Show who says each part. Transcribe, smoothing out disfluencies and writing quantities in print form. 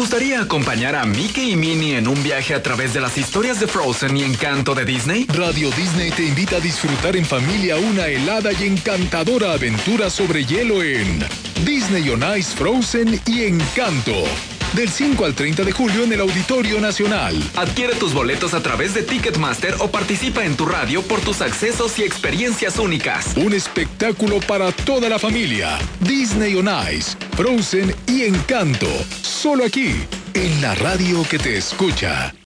Speaker 1: gustaría acompañar a Mickey y Minnie en un viaje a través de las historias de Frozen y Encanto de Disney?
Speaker 2: Radio Disney te invita a disfrutar en familia una helada y encantadora aventura sobre hielo en Disney on Ice, Frozen y Encanto. Del 5 al 30 de julio en el Auditorio Nacional.
Speaker 1: Adquiere tus boletos a través de Ticketmaster o participa en tu radio por tus accesos y experiencias únicas.
Speaker 2: Un espectáculo para toda la familia. Disney on Ice, Frozen y Encanto. Solo aquí, en la radio que te escucha.